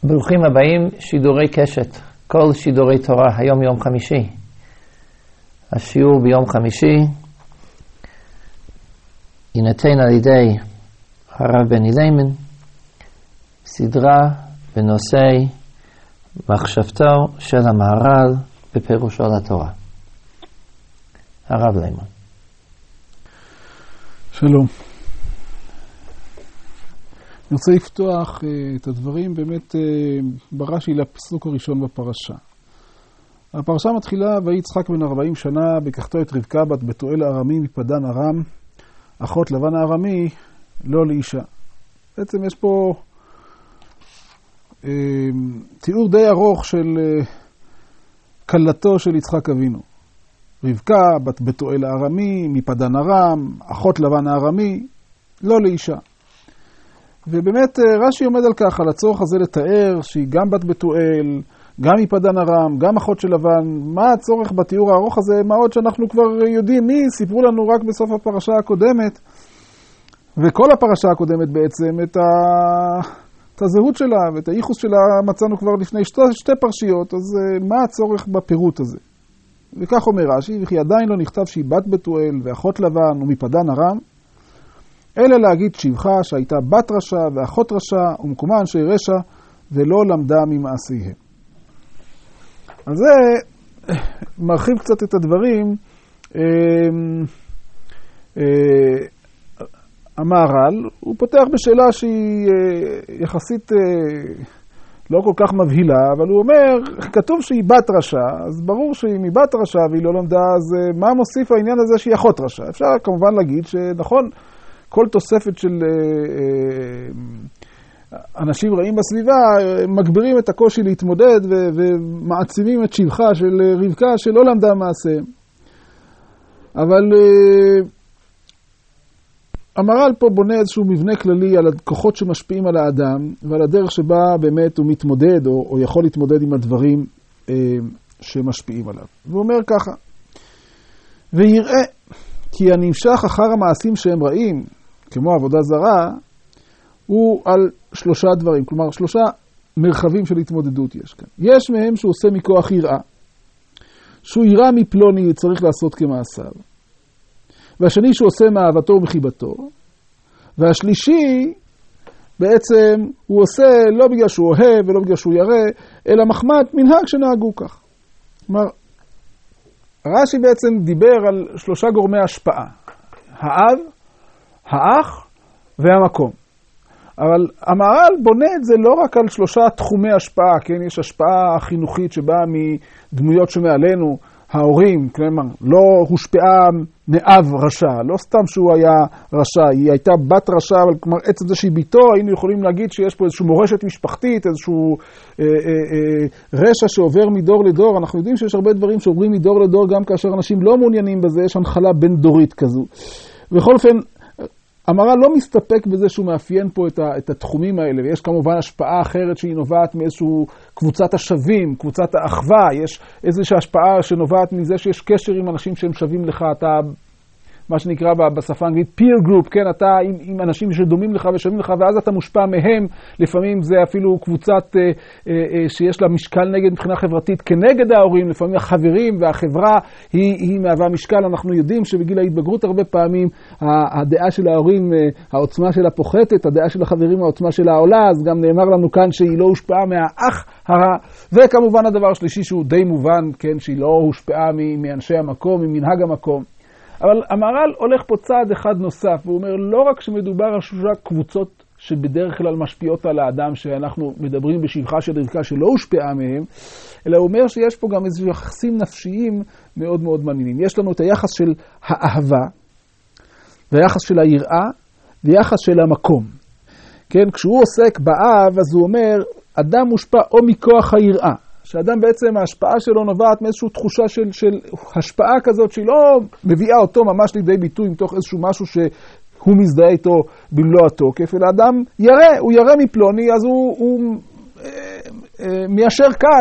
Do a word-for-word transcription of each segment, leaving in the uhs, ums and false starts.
ברוכים הבאים, שידורי קשת, כל שידורי תורה, היום יום חמישי. השיעור ביום חמישי יינתן על ידי הרב בני ליימן, סדרה בנושא מחשבתו של המהר"ל בפירושו לתורה. הרב ליימן. שלום. אני רוצה לפתוח uh, את הדברים באמת uh, ברש"י לפסוק הראשון בפרשה. הפרשה מתחילה, ויהי יצחק בן ארבעים שנה, בקחתו את רבקה בת בתואל הארמי מפדן ארם, אחות לבן הארמי, לא לאישה. בעצם יש פה uh, תיאור די ארוך של uh, קלתו של יצחק אבינו. רבקה בת בתואל הארמי מפדן ארם, אחות לבן הארמי, לא לאישה. ובאמת רש"י עומד על כך, על הצורך הזה לתאר שהיא גם בת בתואל, גם מפדן ארם, גם אחות של לבן. מה הצורך בתיאור הארוך הזה? מה עוד שאנחנו כבר יודעים מי, סיפרו לנו רק בסוף הפרשה הקודמת, וכל הפרשה הקודמת בעצם, את, ה... את הזהות שלה ואת הייחוס שלה מצאנו כבר לפני שתי, שתי פרשיות, אז מה הצורך בפירוט הזה? וכך אומר רש"י, וכי עדיין לא נכתב שהיא בת בתואל ואחות לבן ומפדן ארם, אלא להגיד שבחה שהייתה בת רשע ואחות רשע ומקומה אנשי רשע ולא למדה ממעשיהם. אז זה מרחיב קצת את הדברים. המהר"ל, הוא פותח בשאלה שהיא יחסית לא כל כך מבהילה, אבל הוא אומר, כתוב שהיא בת רשע, אז ברור שהיא מבת רשע והיא לא למדה, אז מה מוסיף העניין הזה שהיא אחות רשע? אפשר כמובן להגיד שנכון, כל תוספת של אנשים רעים בסביבה מגבירים את הקושי להתמודד ומעצימים את שבחה של רבקה שלא למדה מעשיהם. אבל המהר"ל פה בונה איזשהו מבנה כללי על הכוחות שמשפיעים על האדם ועל הדרך שבה באמת הוא מתמודד או, או יכול להתמודד עם הדברים שמשפיעים עליו. והוא אומר ככה, ויראה כי הנמשך אחר המעשים שהם רעים, כמו עבודה זרה, הוא על שלושה דברים. כלומר, שלושה מרחבים של התמודדות יש כאן. יש מהם שהוא עושה מכוח יראה. שהוא יראה מפלוני צריך לעשות כמעשיו. והשני שהוא עושה מאהבתו ומחיבתו. והשלישי, בעצם, הוא עושה לא בגלל שהוא אוהב ולא בגלל שהוא ירא, אלא מחמת מנהג שנהגו כך. כלומר, רש"י בעצם דיבר על שלושה גורמי השפעה. האב, האח והמקום. אבל המהר"ל בונה את זה לא רק על שלושה תחומי השפעה, כן? יש השפעה חינוכית שבאה מדמויות שמעלינו, ההורים, כלומר, לא הושפעה מאב רשע, לא סתם שהוא היה רשע, היא הייתה בת רשע, אבל כלומר, עצם זה שהיא ביתו, היינו יכולים להגיד שיש פה איזושהי מורשת משפחתית, איזשהו אה, אה, אה, רשע שעובר מדור לדור. אנחנו יודעים שיש הרבה דברים שעוברים מדור לדור, גם כאשר אנשים לא מעוניינים בזה, יש הנחלה בין דורית כזו. בכל אופן, המהר"ל לא מסתפק בזה שהוא מאפיין פה את, ה, את התחומים האלה, ויש כמובן השפעה אחרת שהיא נובעת מאיזשהו קבוצת השווים, קבוצת האחווה, יש איזושהי השפעה שנובעת מזה שיש קשר עם אנשים שהם שווים לך, אתה, מה שנקרא בשפה האנגלית, peer group, כן, אתה עם, עם אנשים שדומים לך ושווים לך, ואז אתה מושפע מהם, לפעמים זה אפילו קבוצת אה, אה, שיש לה משקל נגד מבחינה חברתית כנגד ההורים, לפעמים החברים והחברה היא, היא מהווה משקל. אנחנו יודעים שבגיל ההתבגרות הרבה פעמים הדעה של ההורים, העוצמה שלה פוחתת, הדעה של החברים, העוצמה שלה עולה, אז גם נאמר לנו כאן שהיא לא הושפעה מהאח הרע, וכמובן הדבר השלישי שהוא די מובן, כן, שהיא לא הושפעה מאנשי המקום, ממנהג המקום. אבל המהר"ל הולך פה צעד אחד נוסף, והוא אומר לא רק שמדובר על שלושה קבוצות שבדרך כלל משפיעות על האדם, שאנחנו מדברים בשבחה של רבקה שלא הושפעה מהם, אלא הוא אומר שיש פה גם איזה יחסים נפשיים מאוד מאוד מעניינים. יש לנו את היחס של האהבה, והיחס של היראה, ויחס של המקום. כן, כשהוא עוסק באב, אז הוא אומר, אדם מושפע או מכוח היראה. שאדם בעצם ההשפעה שלו נובעת מאיזושהי תחושה של, של השפעה כזאת שהיא לא מביאה אותו ממש לידי ביטוי מתוך איזשהו משהו שהוא מזדהה איתו במלוא התוקף, אלא אדם ירא, הוא ירא מפלוני, אז הוא, הוא אה, אה, מיישר קו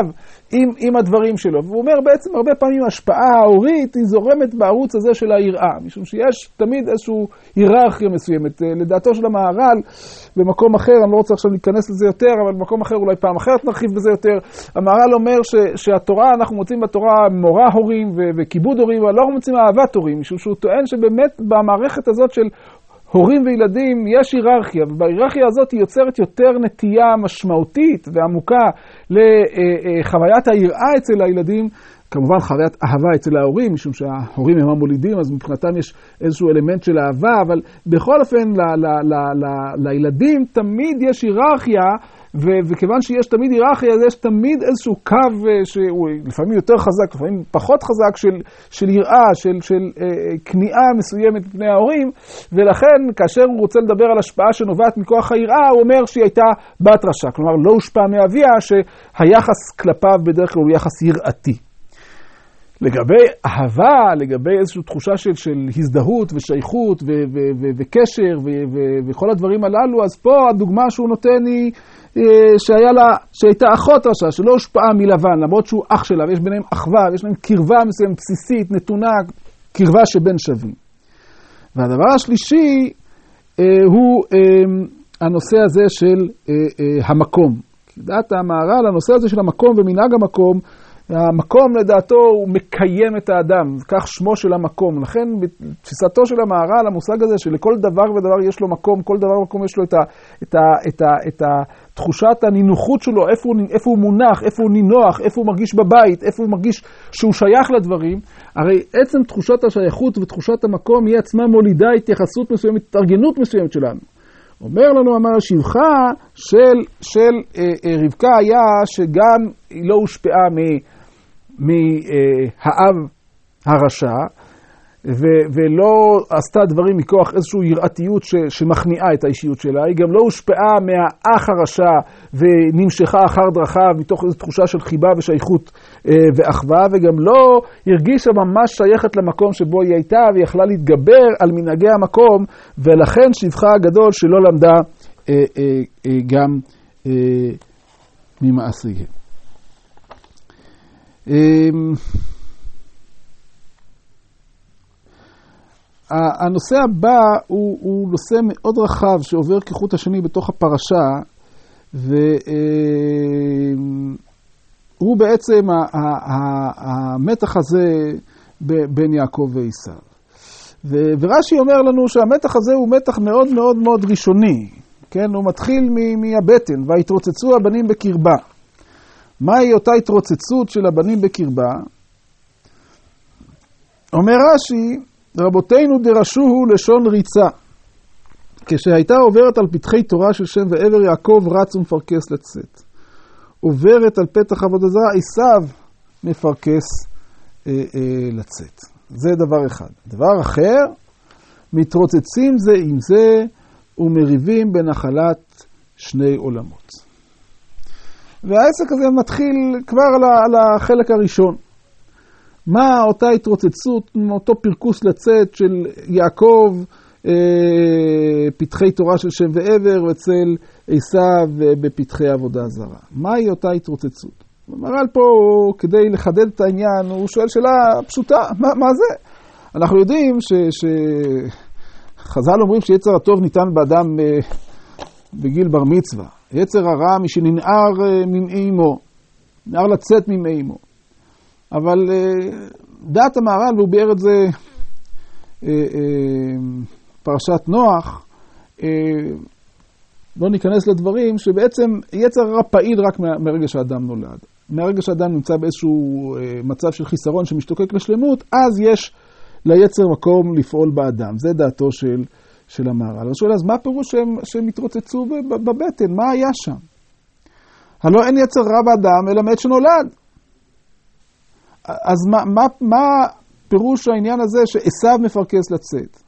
עם, עם הדברים שלו. והוא אומר בעצם הרבה פעמים ההשפעה ההורית היא זורמת בערוץ הזה של היראה, משום שיש תמיד איזושהי היררכיה מסוימת. לדעתו של המהר"ל, במקום אחר, אני לא רוצה עכשיו להיכנס לזה יותר, אבל במקום אחר אולי פעם אחרת נרחיב בזה יותר, המהר"ל אומר ש, שהתורה, אנחנו מוצאים בתורה מורא הורים ו- וכיבוד הורים, אבל לא אנחנו מוצאים אהבת הורים, משום שהוא טוען שבאמת במערכת הזאת של הורים וילדים יש היררכיה, ובהיררכיה הזאת היא יוצרת יותר נטייה משמעותית ועמוקה לחוויית היראה אצל הילדים, כמובן חוויית אהבה אצל ההורים, משום שההורים הם המולידים, אז מבחינתם יש איזשהו אלמנט של אהבה, אבל בכל אופן ל- ל- ל- ל- לילדים תמיד יש היררכיה, ו- וכיוון שיש תמיד היררכיה, אז יש תמיד איזשהו קו שהוא לפעמים יותר חזק, לפעמים פחות חזק של, של יראה, של, של אה, כניעה מסוימת בפני ההורים, ולכן כאשר הוא רוצה לדבר על השפעה שנובעת מכוח היראה, הוא אומר שהיא הייתה בת רשע, כלומר לא הושפע מאביה, שהיחס כלפיו בדרך כלל הוא יחס יראתי. לגבי אהבה, לגבי איזושהי תחושה של, של הזדהות ושייכות ו- ו- ו- וקשר ו- ו- וכל הדברים הללו, אז פה הדוגמה שהוא נותן היא שהיה לה, שהייתה אחות רשע, שלא הושפעה מלבן, למרות שהוא אח שלה, ויש ביניהם אחווה, ויש להם קרבה מסוימת בסיסית, נתונה, קרבה שבין שווים. והדבר השלישי אה, הוא אה, הנושא הזה של אה, אה, המקום. דעת המהר"ל, הנושא הזה של המקום ומנהג המקום, המקום לדעתו הוא מקיים את האדם, כך שמו של המקום. לכן בתפיסתו של המהר"ל, המושג הזה שלכל דבר ודבר יש לו מקום, כל דבר ומקום יש לו את, ה, את, ה, את, ה, את התחושת הנינוחות שלו, איפה הוא, איפה הוא מונח, איפה הוא נינוח, איפה הוא מרגיש בבית, איפה הוא מרגיש שהוא שייך לדברים. הרי עצם תחושת השייכות ותחושת המקום היא עצמה מולידה התייחסות מסוימת, התארגנות מסוימת שלנו. אומר לנו, אמר שבחה של, של אה, אה, רבקה היה שגם היא לא הושפעה מ... מהאב הרשע, ו- ולא עשתה דברים מכוח איזושהי יראתיות ש- שמכניעה את האישיות שלה, היא גם לא הושפעה מהאח הרשע ונמשכה אחר דרכיו מתוך איזו תחושה של חיבה ושייכות אה, ואחווה, וגם לא הרגישה ממש שייכת למקום שבו היא הייתה, ויכלה להתגבר על מנהגי המקום, ולכן שבחה הגדול שלא למדה אה, אה, אה, גם אה, ממעשיהם. הנושא הבא הוא, הוא נושא מאוד רחב שעובר כחוט השני בתוך הפרשה, והוא בעצם המתח הזה בין יעקב ועשיו. ורש"י אומר לנו שהמתח הזה הוא מתח מאוד מאוד מאוד ראשוני, כן? הוא מתחיל מהבטן, והתרוצצו הבנים בקרבה. מהי אותה התרוצצות של הבנים בקרבה? אומר רש"י, רבותינו דרשוהו לשון ריצה. כשהייתה עוברת על פתחי תורה של שם ועבר, יעקב רץ ומפרקס לצאת. עוברת על פתח עבודה זרה, עשיו מפרקס אה, אה, לצאת. זה דבר אחד. דבר אחר, מתרוצצים זה עם זה ומריבים בנחלת שני עולמות. והעסק הזה מתחיל כבר על החלק הראשון. מה אותה התרוצצות, אותו פרקוס לצאת של יעקב, אה, פתחי תורה של שם ועבר, ואצל עשיו בפתחי עבודה זרה. מהי אותה התרוצצות? המהר"ל פה, כדי לחדד את העניין, הוא שואל שאלה פשוטה, מה, מה זה? אנחנו יודעים שחז"ל אומרים שיצר הטוב ניתן באדם אה, בגיל בר מצווה. יצר הרע משננער ממעי אמו, נער לצאת ממעי אמו. אבל דעת המהר"ל, והוא ביאר את זה פרשת נוח, לא ניכנס לדברים, שבעצם יצר הרע פעיל רק מהרגע שהאדם נולד. מהרגע שהאדם נמצא באיזשהו מצב של חיסרון שמשתוקק לשלמות, אז יש ליצר מקום לפעול באדם. זה דעתו של של המהר"ל. אז שואל, אז מה הפירוש שהם, שהם התרוצצו בבטן? מה היה שם? הלא אין יצר רע באדם, אלא מעת שנולד. אז מה, מה, מה פירוש העניין הזה שעשיו מפרקס לצאת?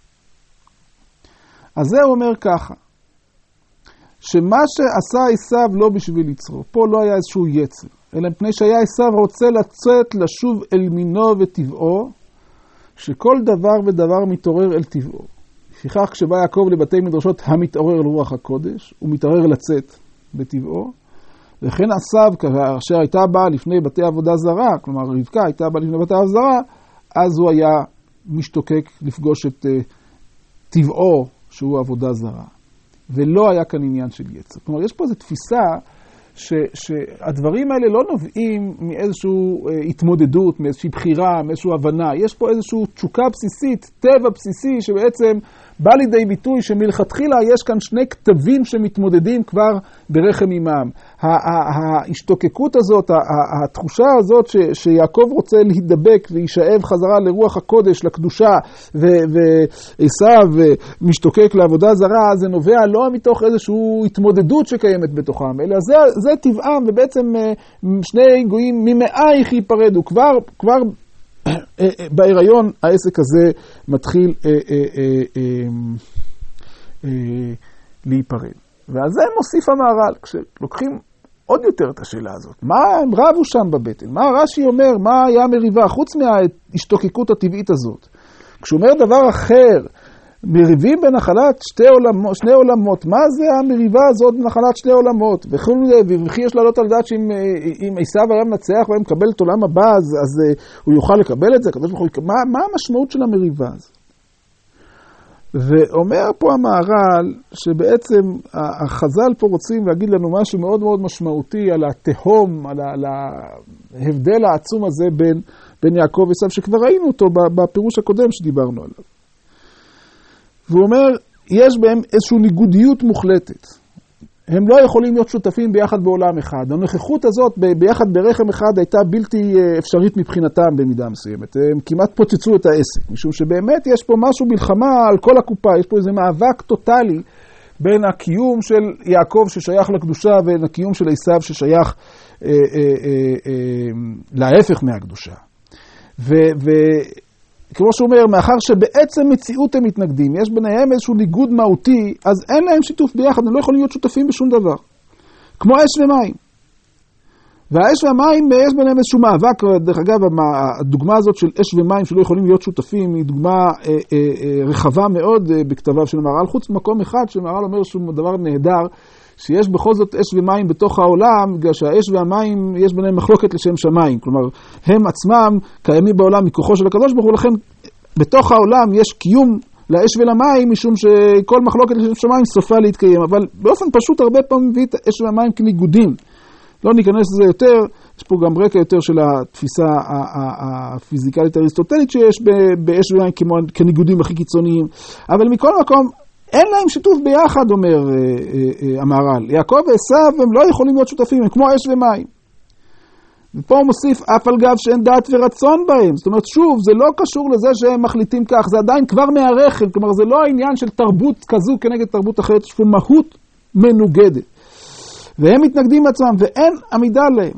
אז זה אומר ככה, שמה שעשה עשיו לא בשביל יצרו, פה לא היה איזשהו יצר, אלא מפני שהיה עשיו רוצה לצאת לשוב אל מינו וטבעו, שכל דבר ודבר מתעורר אל טבעו. לפיכך כשבא יעקב לבתי מדרשות המתעורר לרוח הקודש, הוא מתעורר לצאת בטבעו, וכן עשיו, כאשר הייתה באה לפני בתי עבודה זרה, כלומר רבקה הייתה באה לפני בתי עבודה זרה, אז הוא היה משתוקק לפגוש את uh, טבעו שהוא עבודה זרה. ולא היה כאן עניין של יצר. כלומר, יש פה איזו תפיסה ש, שהדברים האלה לא נובעים מאיזושהי uh, התמודדות, מאיזושהי בחירה, מאיזושהי הבנה. יש פה איזושהי תשוקה בסיסית, טבע בסיסי, שבעצם בא לידי ביטוי שמלכתחילה יש כאן שני כתבים שמתמודדים כבר ברחם אימם. ההשתוקקות הזאת, התחושה הזאת ש, שיעקב רוצה להידבק וישאב חזרה לרוח הקודש, לקדושה, ועשיו משתוקק לעבודה זרה, זה נובע לא מתוך איזושהי התמודדות שקיימת בתוכם, אלא זה, זה טבעם, ובעצם שני גויים ממאייך ייפרדו. כבר, כבר בהיריון העסק הזה מתחיל אה, אה, אה, אה, אה, להיפרד. ועל זה מוסיף המהר"ל, כשלוקחים עוד יותר את השאלה הזאת. מה הם רבו שם בבטן? מה רש"י אומר? מה היה מריבה? חוץ מההשתוקקות הטבעית הזאת. כשהוא אומר דבר אחר, מריבים בנחלת שתי עולמות, שני עולמות. מה זה המריבה הזאת בנחלת שני עולמות? וכי יש לעלות על דעת שאם עשיו היה מנצח והיה מקבל את עולם הבא, אז, אז הוא יוכל לקבל את זה? מה, מה המשמעות של המריבה הזאת? ואומר פה המהר"ל שבעצם החז"ל פה רוצים להגיד לנו משהו מאוד מאוד משמעותי על התהום, על, על ההבדל העצום הזה בין, בין יעקב ועשיו, שכבר ראינו אותו בפירוש הקודם שדיברנו עליו. והוא אומר, יש בהם איזושהי ניגודיות מוחלטת. הם לא יכולים להיות שותפים ביחד בעולם אחד. הנוכחות הזאת ביחד ברחם אחד הייתה בלתי אפשרית מבחינתם במידה מסוימת. הם כמעט פוצצו את העסק, משום שבאמת יש פה משהו מלחמה על כל הקופה. יש פה איזה מאבק טוטלי בין הקיום של יעקב ששייך לקדושה ובין הקיום של עשיו ששייך אה, אה, אה, אה, להפך מהקדושה. ו... ו כמו שהוא אומר, מאחר שבעצם מציאות הם מתנגדים, יש ביניהם איזשהו ניגוד מהותי, אז אין להם שיתוף ביחד, הם לא יכולים להיות שותפים בשום דבר. כמו אש ומים. והאש והמים, יש ביניהם איזשהו מאבק, דרך אגב, הדוגמה הזאת של אש ומים שלא יכולים להיות שותפים, היא דוגמה אה, אה, אה, רחבה מאוד אה, בכתביו של המהר"ל, חוץ במקום אחד שמהר"ל אומר שהוא דבר נהדר, שיש בכל זאת אש ומים בתוך העולם, בגלל שהאש והמים יש ביניהם מחלוקת לשם שמיים. כלומר, הם עצמם קיימים בעולם מכוחו של הקדוש ברוך הוא, לכן בתוך העולם יש קיום לאש ולמים, משום שכל מחלוקת לשם שמיים סופה להתקיים. אבל באופן פשוט הרבה פעמים מביא את האש והמים כניגודים. לא ניכנס לזה יותר, יש פה גם רקע יותר של התפיסה הפיזיקלית האריסטוטלית שיש באש ומים כניגודים הכי קיצוניים. אבל מכל מקום, אין להם שיתוף ביחד, אומר אה, אה, אה, המהר"ל. יעקב ועשיו הם לא יכולים להיות שותפים, הם כמו אש ומים. ופה הוא מוסיף, אף על גב שאין דעת ורצון בהם. זאת אומרת, שוב, זה לא קשור לזה שהם מחליטים כך, זה עדיין כבר מהרחם, כלומר, זה לא העניין של תרבות כזו כנגד תרבות אחרת, יש פה מהות מנוגדת. והם מתנגדים עצמם, ואין עמידה להם.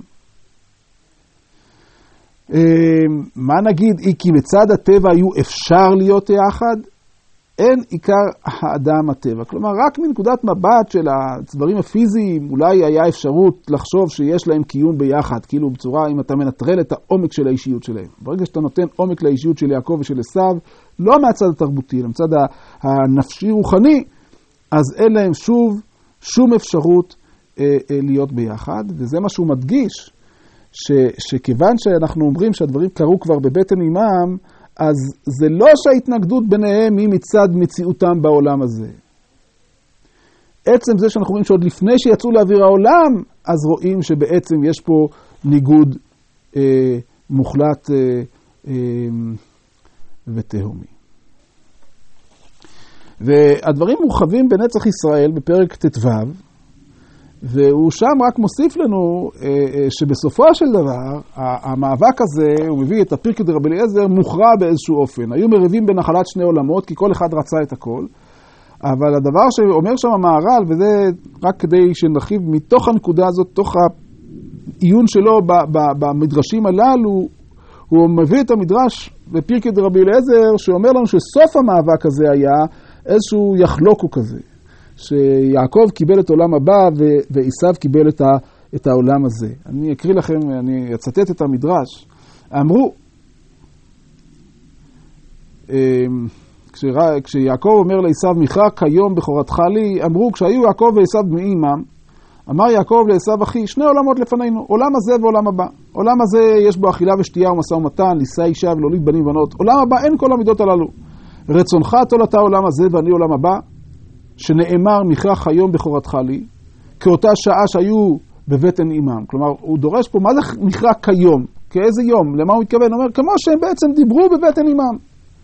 אה, מה נגיד, כי מצד הטבע היו אפשר להיות יחד? אין עיקר האדם הטבע. כלומר, רק מנקודת מבט של הדברים הפיזיים, אולי היה אפשרות לחשוב שיש להם קיום ביחד, כאילו בצורה, אם אתה מנטרל את העומק של האישיות שלהם. ברגע שאתה נותן עומק לאישיות של יעקב ושל עשיו, לא מהצד התרבותי, אלא מצד הנפשי-רוחני, אז אין להם שוב שום אפשרות אה, אה, להיות ביחד, וזה מה שהוא מדגיש, ש, שכיוון שאנחנו אומרים שהדברים קרו כבר בבטן אימם, אז זה לא שההתנגדות ביניהם היא מצד מציאותם בעולם הזה. עצם זה שאנחנו רואים שעוד לפני שיצאו לאוויר העולם, אז רואים שבעצם יש פה ניגוד אה, מוחלט אה, אה, ותהומי. והדברים מורחבים בנצח ישראל בפרק ט"ו, והוא שם רק מוסיף לנו שבסופו של דבר, המאבק הזה, הוא מביא את הפרקי דרבי אליעזר, מוכרע באיזשהו אופן. היו מריבים בנחלת שני עולמות, כי כל אחד רצה את הכל. אבל הדבר שאומר שם המהר"ל, וזה רק כדי שנרחיב מתוך הנקודה הזאת, תוך העיון שלו במדרשים הללו, הוא מביא את המדרש בפרקי דרבי אליעזר, שאומר לנו שסוף המאבק הזה היה איזשהו יחלוקו כזה. שיעקב קיבל את עולם הבא ועשיו קיבל את, ה, את העולם הזה. אני אקריא לכם, אני אצטט את המדרש. אמרו, כשיעקב אומר לעשיו, מיכה כיום בכורתך לי, אמרו, כשהיו יעקב ועשיו בני עמם, אמר יעקב לעשו אחי, שני עולמות לפנינו, עולם הזה ועולם הבא. עולם הזה יש בו אכילה ושתייה ומשא ומתן, לישא אישה ולהוליד בנים ובנות. עולם הבא אין כל המידות הללו. רצונך תולתה עולם הזה ואני עולם הבא, שנאמר מכרח היום בכורתך לי, כאותה שעה שהיו בבטן אימם. כלומר, הוא דורש פה, מה זה מכרח כיום? כאיזה יום? למה הוא מתכוון? הוא אומר, כמו שהם בעצם דיברו בבטן אימם.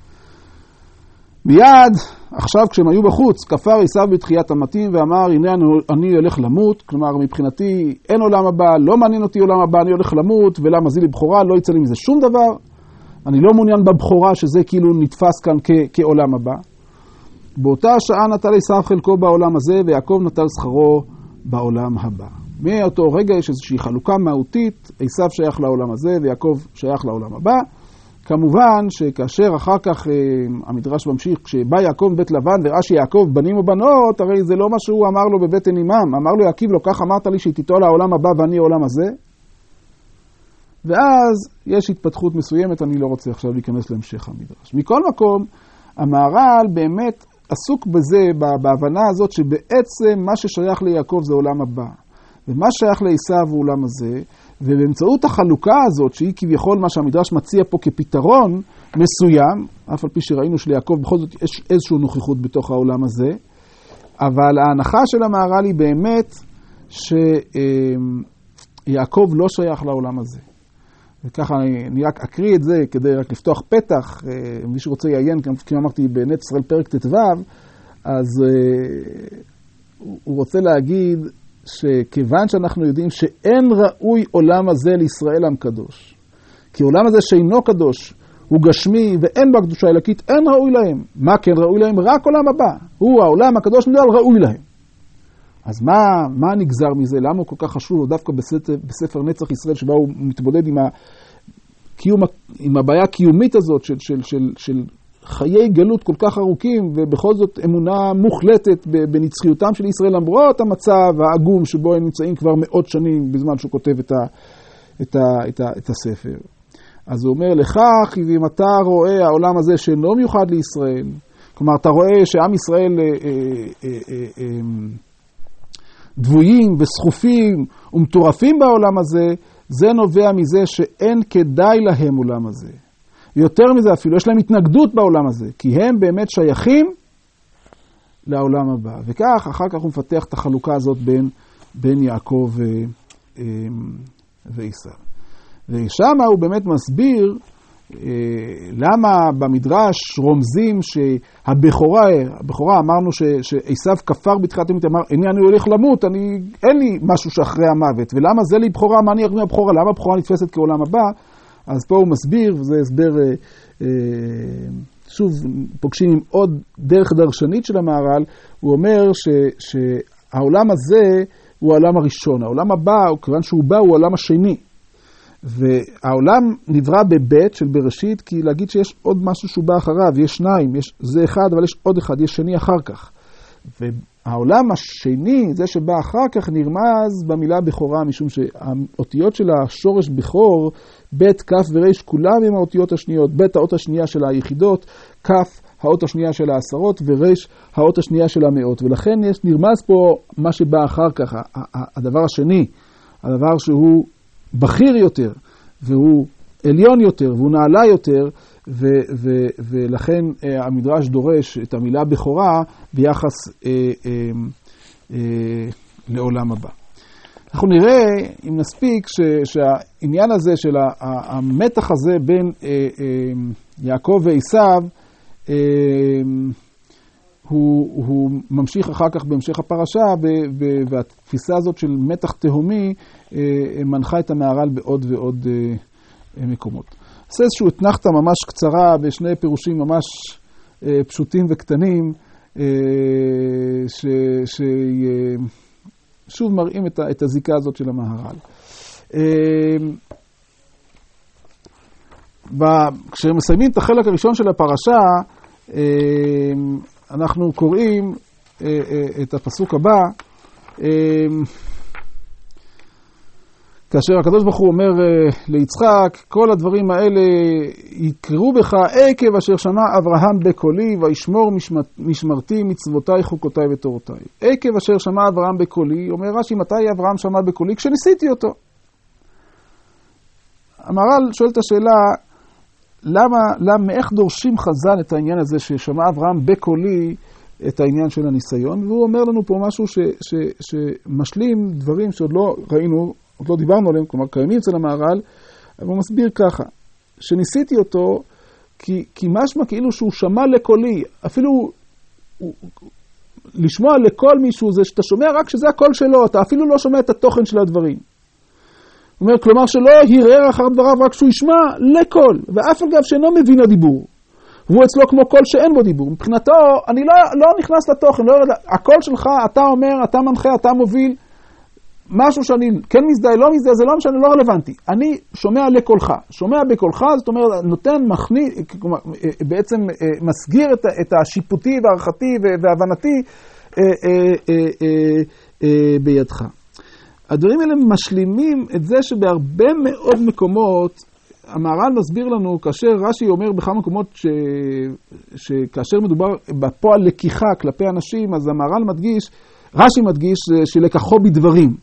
מיד, עכשיו כשהם היו בחוץ, כפר עשיו בתחיית המתים ואמר, הנה אני, אני הולך למות, כלומר מבחינתי אין עולם הבא, לא מעניין אותי עולם הבא, אני הולך למות, ולמה זה לי בחורה, לא יצא לי מזה שום דבר, אני לא מעוניין בבחורה שזה כאילו נתפס כאן כ- כעולם הבא. באותה שעה נטל עשיו חלקו בעולם הזה, ויעקב נטל שכרו בעולם הבא. מאותו רגע יש איזושהי חלוקה מהותית, עשיו שייך לעולם הזה ויעקב שייך לעולם הבא. כמובן שכאשר אחר כך אה, המדרש ממשיך, כשבא יעקב בית לבן וראה שיעקב בנים ובנות, הרי זה לא מה שהוא אמר לו בבטן אימם. אמר לו יעקב, לא כך אמרת לי שתיטול לעולם הבא ואני העולם הזה. ואז יש התפתחות מסוימת, אני לא רוצה עכשיו להיכנס להמשך המדרש. מכל מקום, המהר"ל באמת עסוק בזה, בהבנה הזאת שבעצם מה ששייך ליעקב זה עולם הבא. ומה שייך לעשיו הוא עולם הזה, ובאמצעות החלוקה הזאת, שהיא כביכול מה שהמדרש מציע פה כפתרון מסוים, אף על פי שראינו שליעקב בכל זאת יש איזושהי נוכחות בתוך העולם הזה, אבל ההנחה של המהר"ל היא באמת שיעקב לא שייך לעולם הזה. וככה אני, אני רק אקריא את זה כדי רק לפתוח פתח, מי שרוצה יעיין, כמו אמרתי בנץ ישראל פרק ט"ו, אז הוא רוצה להגיד שכיוון שאנחנו יודעים שאין ראוי עולם הזה לישראל עם קדוש, כי עולם הזה שאינו קדוש הוא גשמי ואין בה קדושה אלוקית, אין ראוי להם. מה כן ראוי להם? רק עולם הבא. הוא העולם הקדוש מדבר ראוי להם. אז מה, מה נגזר מזה? למה הוא כל כך חשוב? דווקא בספר, בספר נצח ישראל שבה הוא מתמודד עם, הקיום, עם הבעיה הקיומית הזאת של, של, של, של חיי גלות כל כך ארוכים, ובכל זאת אמונה מוחלטת בנצחיותם של ישראל, למרות המצב העגום שבו הם נמצאים כבר מאות שנים בזמן שהוא כותב את, ה, את, ה, את, ה, את הספר. אז הוא אומר, לכך, אם אתה רואה העולם הזה שאינו מיוחד לישראל, כלומר, אתה רואה שעם ישראל אה, אה, אה, אה, דבויים וסחופים ומטורפים בעולם הזה, זה נובע מזה שאין כדאי להם עולם הזה. יותר מזה אפילו, יש להם התנגדות בעולם הזה, כי הם באמת שייכים לעולם הבא. וכך, אחר כך הוא מפתח את החלוקה הזאת בין, בין יעקב ועשיו. ושם הוא באמת מסביר למה במדרש רומזים שהבכורה, הבכורה אמרנו שעשיו כפר בתחילת המית, אמר, אני, אני הולך למות, אני, אין לי משהו שאחרי המוות, ולמה זה לי בכורה, מה אני ארמי הבכורה, למה הבכורה נתפסת כעולם הבא? אז פה הוא מסביר, וזה הסבר, שוב, פוגשים עם עוד דרך דרשנית של המהר"ל, הוא אומר ש, שהעולם הזה הוא העולם הראשון, העולם הבא, כיוון שהוא בא, הוא העולם השני. והעולם נברא בבית של בראשית, כי להגיד שיש עוד משהו שהוא בא אחריו, יש שניים, יש, זה אחד, אבל יש עוד אחד, יש שני אחר כך. והעולם השני, זה שבא אחר כך, נרמז במילה בכורה, משום שהאותיות של השורש בכור, בית, כף וריש, כולם עם האותיות השניות, בית האות השנייה של היחידות, כף האות השנייה של העשרות, וריש האות השנייה של המאות. ולכן יש, נרמז פה מה שבא אחר כך, הדבר השני, הדבר שהוא בכיר יותר, והוא עליון יותר, והוא נעלה יותר, ו- ו- ולכן אה, המדרש דורש את המילה בכורה ביחס אה, אה, אה, לעולם הבא. אנחנו נראה, אם נספיק, ש- שהעניין הזה של המתח הזה בין אה, אה, יעקב ועשיו, אה, הוא, הוא ממשיך אחר כך בהמשך הפרשה, והתפיסה הזאת של מתח תהומי מנחה את המהר"ל בעוד ועוד מקומות. עושה איזשהו אתנחתא ממש קצרה בשני פירושים ממש פשוטים וקטנים, ששוב מראים את הזיקה הזאת של המהר"ל. כשמסיימים את החלק הראשון של הפרשה, אנחנו קוראים את הפסוק הבא, כאשר הקדוש ברוך הוא אומר ליצחק, כל הדברים האלה יקרו בך עקב אשר שמע אברהם בקולי, וישמור משמרתי מצוותיי חוקותיי ותורותיי. עקב אשר שמע אברהם בקולי, אומר רש"י, מתי אברהם שמע בקולי? כשניסיתי אותו. המהר"ל שואל את השאלה, למה, למה, איך דורשים חז"ל את העניין הזה ששמע אברהם בקולי את העניין של הניסיון? והוא אומר לנו פה משהו ש, ש, שמשלים דברים שעוד לא ראינו, עוד לא דיברנו עליהם, כלומר קיימים אצל המהר"ל, אבל הוא מסביר ככה, שניסיתי אותו, כי, כי משמע כאילו שהוא שמע לקולי, אפילו הוא, לשמוע לכל מישהו זה שאתה שומע רק שזה הקול שלו, אתה אפילו לא שומע את התוכן של הדברים. הוא אומר, כלומר שלא יראה אחר דבריו רק שהוא ישמע לקול, ואף אגב שאינו מבין הדיבור. הוא אצלו כמו קול שאין בו דיבור. מבחינתו, אני לא, לא נכנס לתוכן, לא, הקול שלך, אתה אומר, אתה מנחה, אתה מוביל, משהו שאני כן מזדהה, לא מזדהה, זה לא משנה, לא רלוונטי. אני שומע לקולך. שומע בקולך, זאת אומרת, נותן, מכניס, בעצם מסגיר את, את השיפוטי והערכתי והבנתי אה, אה, אה, אה, אה, בידך. הדברים האלה משלימים את זה שבהרבה מאוד מקומות, המהר"ל מסביר לנו, כאשר רש"י אומר בכמה מקומות ש... שכאשר מדובר בפועל לקיחה כלפי אנשים, אז המהר"ל מדגיש, רש"י מדגיש שלקחו בדברים.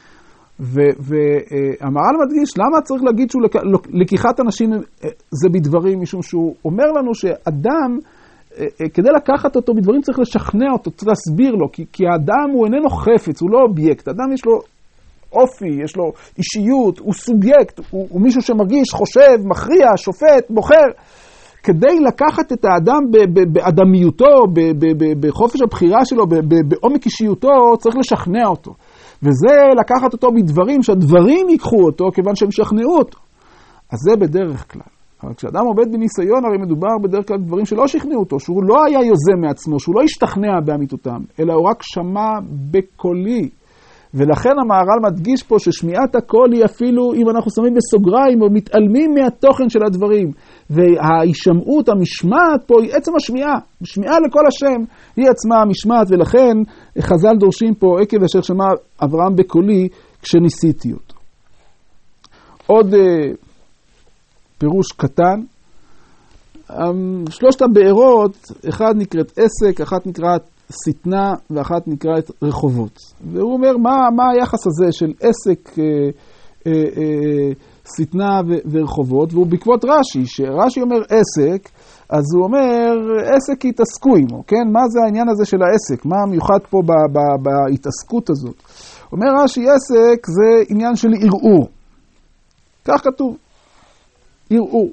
והמהר"ל מדגיש, למה צריך להגיד שהוא לק... לקיחת אנשים זה בדברים? משום שהוא אומר לנו שאדם, כדי לקחת אותו בדברים צריך לשכנע אותו, צריך להסביר לו, כי, כי האדם הוא איננו חפץ, הוא לא אובייקט, האדם יש לו אופי, יש לו אישיות, הוא סובייקט, הוא, הוא מישהו שמרגיש, חושב, מכריע, שופט, בוחר. כדי לקחת את האדם באדמיותו, בחופש הבחירה שלו, בעומק אישיותו, צריך לשכנע אותו. וזה לקחת אותו בדברים, שהדברים ייקחו אותו, כיוון שהם שכנעו אותו. אז זה בדרך כלל. אבל כשאדם עובד בניסיון, הרי מדובר בדרך כלל דברים שלא שכנעו אותו, שהוא לא היה יוזם מעצמו, שהוא לא השתכנע באמיתותם, אלא הוא רק שמע בקולי. ולכן המהר"ל מדגיש פה ששמיעת הקול היא אפילו, אם אנחנו שמים בסוגריים או מתעלמים מהתוכן של הדברים. וההישמעות, המשמעת פה היא עצם השמיעה. שמיעה לכל השם היא עצמה המשמעת, ולכן חז"ל דורשים פה עקב אשר שמע אברהם בקולי כשניסיתי אותו. עוד אה, פירוש קטן. שלושת הבארות, אחד נקראת עסק, אחת נקראת סתנה ואחת נקראת רחובות. והוא אומר, מה, מה היחס הזה של עסק, אה, אה, אה, סתנה ו- ורחובות? והוא בעקבות רש"י, שרש"י אומר עסק, אז הוא אומר, עסק התעסקו עמו, כן? מה זה העניין הזה של העסק? מה המיוחד פה ב- ב- בהתעסקות הזאת? אומר רש"י, עסק זה עניין של ערעור. כך כתוב, ערעור.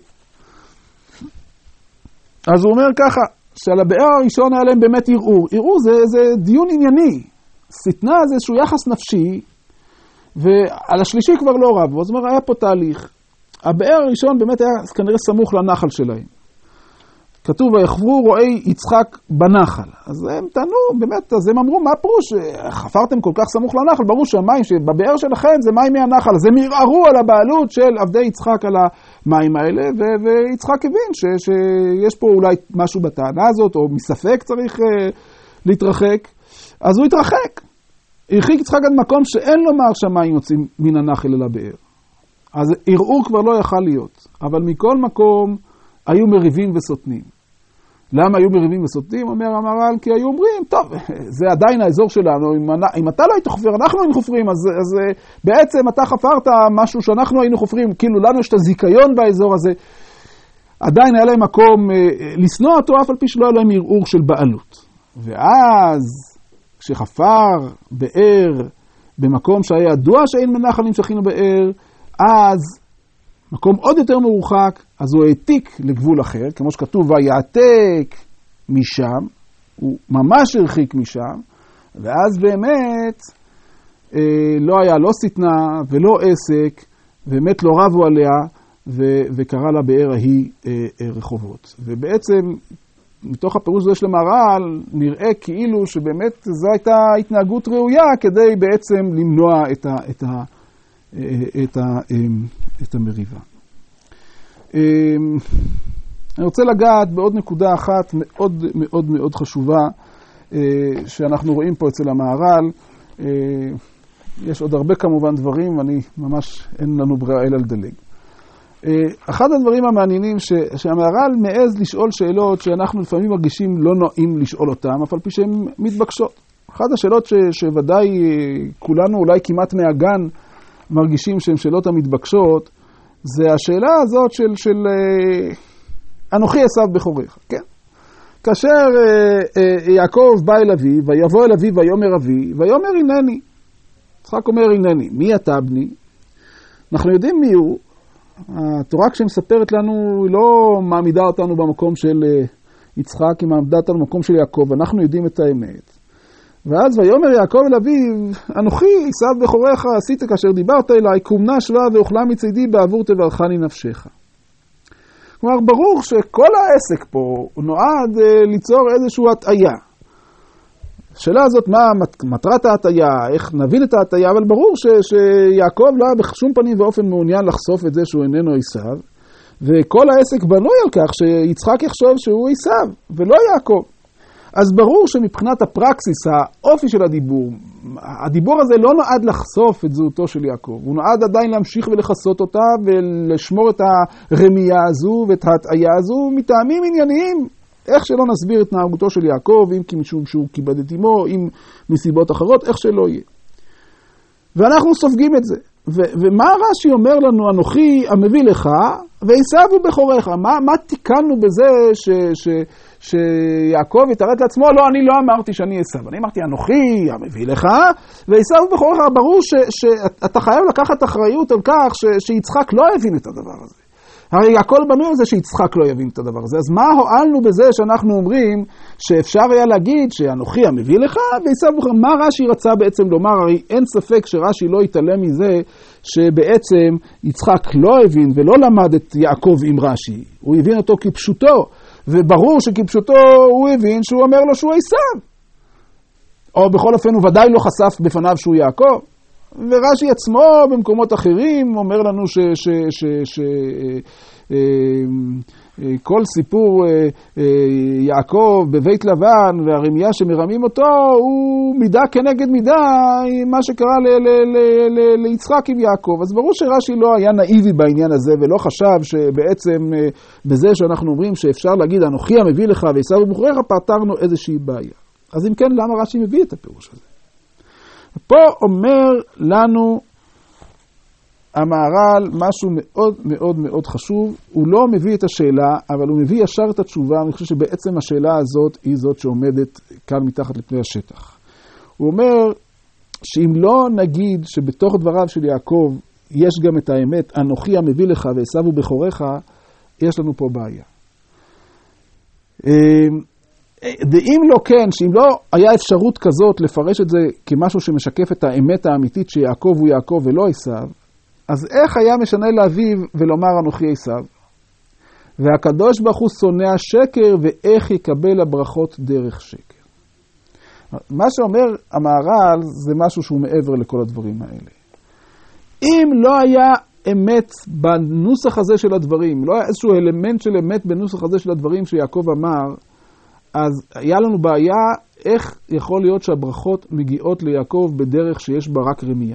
אז הוא אומר ככה, שעל הבאר הראשון היה להם באמת ערעור. ערעור זה, זה דיון ענייני. סתנה זה איזשהו יחס נפשי, ועל השלישי כבר לא רב. זאת אומרת, היה פה תהליך. הבאר הראשון באמת היה כנראה סמוך לנחל שלהם. כתוב, ויחפרו רועי יצחק בנחל. אז הם טענו, באמת, אז הם אמרו, מה פירוש? חפרתם כל כך סמוך לנחל, ברור שהמים שבבאר שלכם זה מים מהנחל. אז הם ערערו על הבעלות של עבדי יצחק על המים האלה, ו- ויצחק הבין ש- שיש פה אולי משהו בטענה הזאת, או מספק צריך uh, להתרחק. אז הוא התרחק. הרחיק יצחק עד מקום שאין לומר שהמים יוצאים מן הנחל אל הבאר. אז ערעור כבר לא יכל להיות. אבל מכל מקום, היו מריבים וסותנים. למה היו מריבים וסותנים? אומר המהר"ל, כי היו אומרים, טוב, זה עדיין האזור שלנו, אם, אם אתה לא היית חופר, אנחנו היינו חופרים, אז, אז בעצם אתה חפרת משהו שאנחנו היינו חופרים, כאילו לנו יש את הזיקיון באזור הזה, עדיין היה להם מקום אה, לשנוא אותו, אף על פי שלא היה להם ערעור של בעלות. ואז, כשחפר באר, במקום שהיה ידוע שאין מנחלים שכינו באר, אז מקום עוד יותר מרוחק, אז הוא העתיק לגבול אחר, כמו שכתוב, ויעתק משם, הוא ממש הרחיק משם, ואז באמת אה, לא היה לא סתנה ולא עסק, באמת לא רבו עליה, ו- וקרא לה באר ההיא אה, אה, רחובות. ובעצם, מתוך הפירוש הזה של המהר"ל, נראה כאילו שבאמת זו הייתה התנהגות ראויה, כדי בעצם למנוע את ה... את ה את ה, את המריבה. אני רוצה לגעת בעוד נקודה אחת מאוד מאוד מאוד חשובה שאנחנו רואים פה אצל המהר"ל. יש עוד הרבה כמובן דברים, אני ממש אין לנו ברירה אלא לדלג. אחד הדברים המעניינים ש, שהמהר"ל מעז לשאול שאלות שאנחנו לפעמים מרגישים לא נעים לשאול אותם, אף על פי שהן מתבקשות. אחת השאלות ש, שוודאי כולנו אולי כמעט מהגן מרגישים שהן שאלות המתבקשות, זה השאלה הזאת של, של אנוכי עשיו בכורך, כן? כאשר אה, אה, יעקב בא אל אביו, ויבוא אל אביו ויאמר אבי, ויאמר הנני. יצחק אומר הנני. מי אתה בני? אנחנו יודעים מי הוא. התורה כשמספרת לנו, היא לא מעמידה אותנו במקום של אה, יצחק, היא מעמידה אותנו במקום של יעקב. אנחנו יודעים את האמת. ואז ויאמר יעקב אל אביו, אנוכי עשיו בכורך עשית כאשר דיברת אליי, קומנה שווה ואוכלה מצידי בעבור תברכני נפשך. כלומר, ברור שכל העסק פה נועד אה, ליצור איזושהי הטעיה. השאלה הזאת, מה מטרת ההטעיה, איך נבין את ההטעיה, אבל ברור ש, שיעקב לא היה בשום פנים ואופן מעוניין לחשוף את זה שהוא איננו עשיו, וכל העסק בנוי על כך שיצחק יחשוב שהוא עשיו, ולא יעקב. אז ברור שמבחינת הפרקסיס, האופי של הדיבור, הדיבור הזה לא נועד לחשוף את זהותו של יעקב, הוא נועד עדיין להמשיך ולחסות אותה ולשמור את הרמייה הזו ואת ההטעיה הזו מטעמים ענייניים, איך שלא נסביר את נהגותו של יעקב, אם כי משום שהוא כיבד את אמו, אם מסיבות אחרות, איך שלא יהיה. ואנחנו סופגים את זה. ו- ומה רש"י אומר לנו, אנוכי המביא לך, ועשיו הוא בכורך. מה, מה תיקנו בזה ש- ש- שיעקב יתרץ לעצמו? לא, אני לא אמרתי שאני עשיו. אני אמרתי, אנוכי המביא לך, ועשיו הוא בכורך. ברור ש- שאתה חייב לקחת אחריות על כך ש- שיצחק לא הבין את הדבר הזה. הרי הכל בנוי על זה שיצחק לא יבין את הדבר הזה. אז מה הועלנו בזה שאנחנו אומרים שאפשר היה להגיד שאנוכי המביא לך ועשיו בכורך? מה רש"י רצה בעצם לומר? הרי אין ספק שרש"י לא יתעלם מזה שבעצם יצחק לא הבין ולא למד את יעקב עם רש"י. הוא הבין אותו כפשוטו, וברור שכפשוטו הוא הבין שהוא אומר לו שהוא עשיו. או בכל אופן הוא ודאי לא חשף בפניו שהוא יעקב. ורש"י עצמו במקומות אחרים אומר לנו ש, ש, ש, ש, אה, אה, כל סיפור אה, אה, יעקב בבית לבן והרמיה שמרמים אותו הוא מידה כנגד מידה מה שקרה ל, ל, ל, ל, ליצחק עם יעקב. אז ברור שרש"י לא היה נאיבי בעניין הזה ולא חשב שבעצם אה, בזה שאנחנו אומרים שאפשר להגיד אנוכי המביא לך ועשיו בכורך פתרנו איזושהי בעיה. אז אם כן, למה רש"י מביא את הפירוש הזה? פה אומר לנו המהר"ל משהו מאוד מאוד מאוד חשוב. הוא לא מביא את השאלה, אבל הוא מביא ישר את התשובה. אני חושב שבעצם השאלה הזאת היא זאת שעומדת כאן מתחת לפני השטח. הוא אומר שאם לא נגיד שבתוך דבריו של יעקב יש גם את האמת, אנוכי המביא לך ועשיו הוא בכורך, יש לנו פה בעיה. ואם לא כן, שאם לא היה אפשרות כזאת לפרש את זה כמשהו שמשקף את האמת האמיתית שיעקב הוא יעקב ולא עשיו, אז איך היה משנה לאביו ולומר אנוכי עשיו? והקדוש ברוך הוא שונא השקר, ואיך יקבל הברכות דרך שקר. מה שאומר המהר"ל זה משהו שהוא מעבר לכל הדברים האלה. אם לא היה אמת בנוסח הזה של הדברים, לא היה איזשהו אלמנט של אמת בנוסח הזה של הדברים שיעקב אמר, אז היה לנו בעיה איך יכול להיות שהברכות מגיעות ליעקב בדרך שיש בה רק רמייה.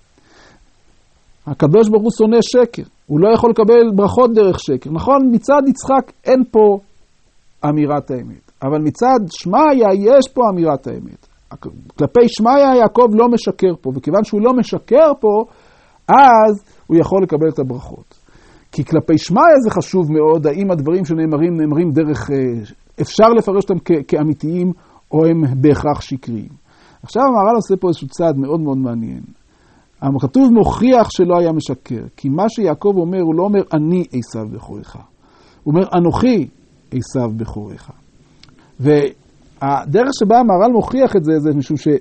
הקדוש ברוך הוא שונא שקר, הוא לא יכול לקבל ברכות דרך שקר. נכון, מצד יצחק אין פה אמירת האמת, אבל מצד שמעיה יש פה אמירת האמת. כלפי שמעיה יעקב לא משקר פה, וכיוון שהוא לא משקר פה, אז הוא יכול לקבל את הברכות. כי כלפי שמעיה זה חשוב מאוד, האם הדברים שנאמרים נאמרים דרך, אפשר לפרש אותם כ- כאמיתיים, או הם בהכרח שקריים. עכשיו המהר"ל עושה פה איזשהו צעד מאוד מאוד מעניין. הכתוב מוכיח שלא היה משקר, כי מה שיעקב אומר, הוא לא אומר אני עשיו בכורך. הוא אומר אנוכי עשיו בכורך. והדרך שבה המהר"ל מוכיח את זה, זה משום ש...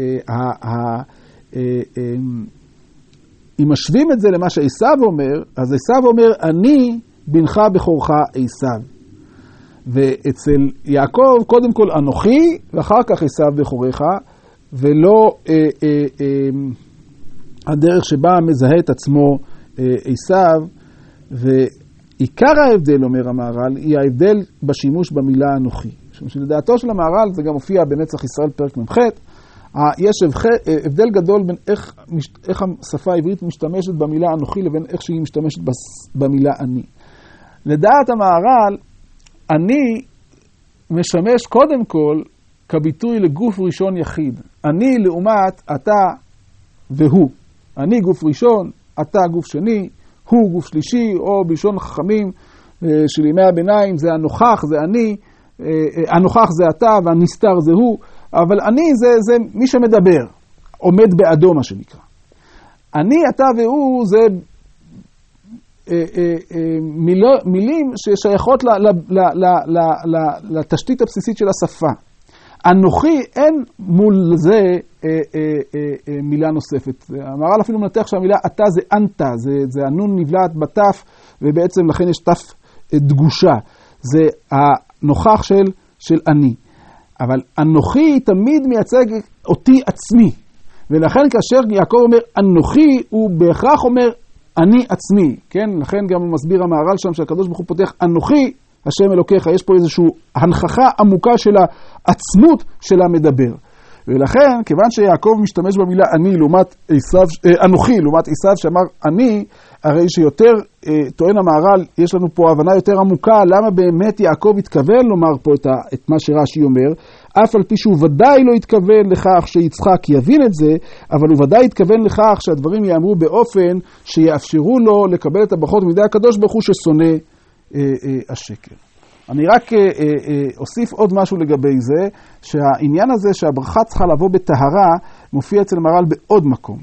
אם משווים את זה למה שעשיו אומר, אז עשיו אומר אני בנך בכורך עשיו. ואצל יעקב קודם כל אנוכי, ואחר כך עשיו בכורך, ולא אה, אה, אה, הדרך שבה מזהה את עצמו עשיו. ועיקר ההבדל, אומר המהר"ל, היא ההבדל בשימוש במילה אנוכי. שלדעתו של המהר"ל, זה גם מופיע בנצח ישראל פרק ממחת, יש הבדל גדול בין איך, איך השפה העברית משתמשת במילה אנוכי לבין איך שהיא משתמשת במילה אני. לדעת המהר"ל, אני משמש קודם כל כביטוי לגוף ראשון יחיד. אני לעומת אתה והוא. אני גוף ראשון, אתה גוף שני, הוא גוף שלישי, או בלשון החכמים של ימי הביניים זה הנוכח, זה אני, הנוכח זה אתה והנסתר זה הוא, אבל אני זה, זה מי שמדבר, עומד בעדו מה שנקרא. אני, אתה והוא זה מילה, מילים ששייכות ל, ל, ל, ל, ל, ל, לתשתית הבסיסית של השפה. אנוכי אין מול זה אה, אה, אה, מילה נוספת. המהר"ל אפילו מנתח שהמילה אתה זה אנתה, זה, זה הנון נבלעת בתף, ובעצם לכן יש תף דגושה. זה הנוכח של, של אני. אבל אנוכי תמיד מייצג אותי עצמי. ולכן כאשר יעקב אומר אנוכי, הוא בהכרח אומר אני עצמי. כן? לכן גם הוא מסביר המהר"ל שם שהקדוש ברוך הוא פותח אנוכי, השם אלוקיך, יש פה איזושהי הנחכה עמוקה של העצמות של המדבר. ולכן, כיוון שיעקב משתמש במילה אני לעומת עשיו, אה, אנוכי לעומת עשיו שאמר אני, הרי שיותר, אה, טוען המהר"ל, יש לנו פה הבנה יותר עמוקה, למה באמת יעקב התכוון לומר פה את, ה, את מה שרש"י אומר, אף על פי שהוא ודאי לא התכוון לכך שיצחק יבין את זה, אבל הוא ודאי התכוון לכך שהדברים יאמרו באופן שיאפשרו לו לקבל את הברכות מידי הקדוש ברוך הוא ששונא אה, אה, השקר. אני רק אה, אה, אוסיף עוד משהו לגבי זה, שהעניין הזה שהברכה צריכה לבוא בטהרה, מופיע אצל המהר"ל בעוד מקום.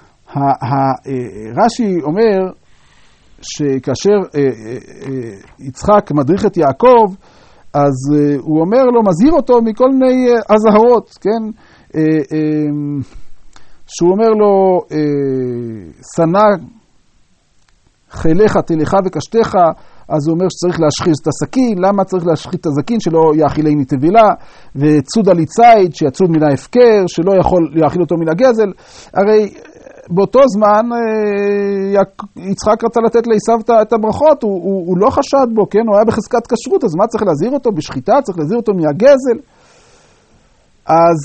רש"י אומר שכאשר אה, אה, אה, יצחק מדריך את יעקב, אז אה, הוא אומר לו, מזהיר אותו מכל מיני אה, אזהרות, כן? אה, אה, שהוא אומר לו, אה, שנא חיליך, תליך וקשתך, אז הוא אומר שצריך להשחית את הסכין. למה צריך להשחית את הסכין? שלא יאכילני תבילה, וצוד עלי ציד, שיצוד מן ההפקר, שלא יכול להאכיל אותו מן הגזל. הרי באותו זמן יצחק רצה לתת לעשיו את הברכות, הוא, הוא, הוא לא חשד בו, כן? הוא היה בחזקת כשרות, אז מה צריך להזהיר אותו? בשחיטה צריך להזהיר אותו מהגזל. אז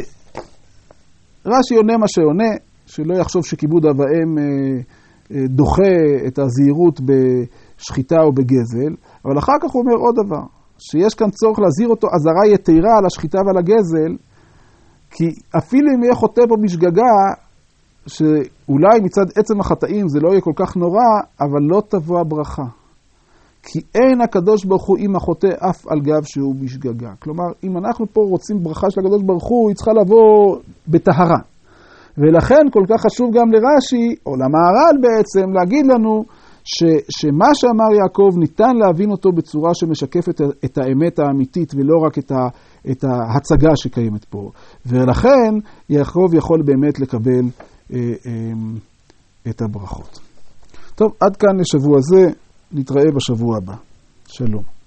רש"י עונה מה שעונה, שלא יחשוב שכיבוד אב ואם דוחה את הזהירות בשחיטה או בגזל, אבל אחר כך הוא אומר עוד דבר, שיש כאן צורך להזהיר אותו אזהרה יתרה על השחיטה ועל הגזל, כי אפילו אם יהיה חוטא פה בשגגה, שאולי מצד עצם החטאים זה לא יהיה כל כך נורא, אבל לא תבוא הברכה. כי אין הקדוש ברוך הוא עם החוטא אף על גב שהוא בשגגה. כלומר, אם אנחנו פה רוצים ברכה של הקדוש ברוך הוא, היא צריכה לבוא בטהרה. ולכן כל כך חשוב גם לרש"י, או למהר"ל בעצם, להגיד לנו ש, שמה שאמר יעקב ניתן להבין אותו בצורה שמשקפת את האמת האמיתית, ולא רק את, ה, את ההצגה שקיימת פה. ולכן יעקב יכול באמת לקבל אה, אה, את הברכות. טוב, עד כאן לשבוע זה, נתראה בשבוע הבא. שלום.